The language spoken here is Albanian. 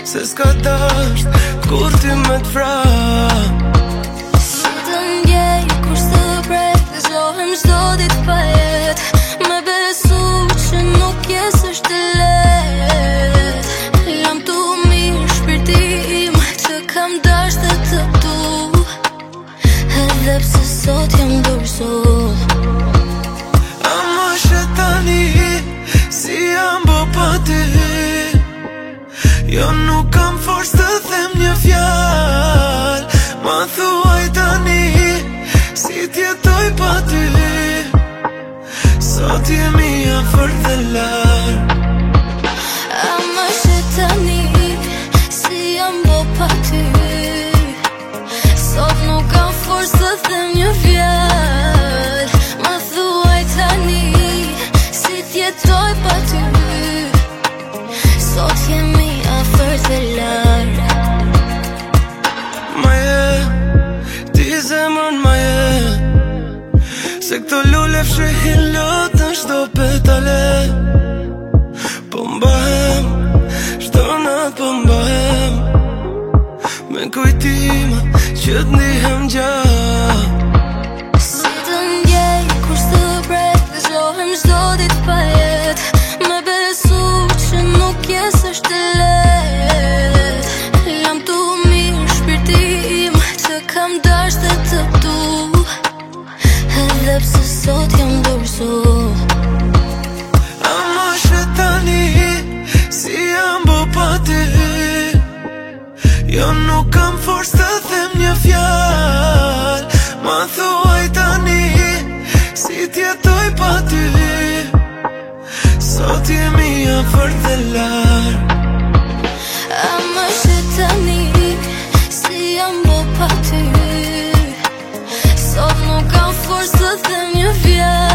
se s'ka dasht kur ty me t'vram. Si të ndjej kur së prek, dëgjohem çdo ditë pa jet, me besu që nuk jes është e let. Jam tu mirë shpirti im që kam dasht e të du, edhe pse sot jam dorso. Ama shetani, si jam bo pa ty, jo nuk kam forës të them një fjal. Ma thuaj tani, si t'jetoj pa ty, sot jemi afër dhe larg. Ama shetani, si jam bo pa ty, sot nuk kam forës të them një fjal. Ma thuaj tani, si t'jetoj pa ty, sot jemi afër dhe larg. Ti zemrën ma je, se këto lule fshehin lotën shdo petale. Po mbahem, shdo nat po mbahem, me kujtima që t'ndihem gjatë. Si të ndjej kur së prek, dëgjohem çdo ditë pa jet, me besu që nuk jes është e let. Jam tu mirë shpirti im që kam dasht e të du, edhe pse sot jam dorso. Ama shetani, si jam bo pa ty, jo nuk kam forës të them një fjal. Ma thuaj tani, si t'jetoj pa ty, sot jemi afër dhe larg. Ama shetani, si jam bo pa ty, sot nuk kam forës të them një fjal.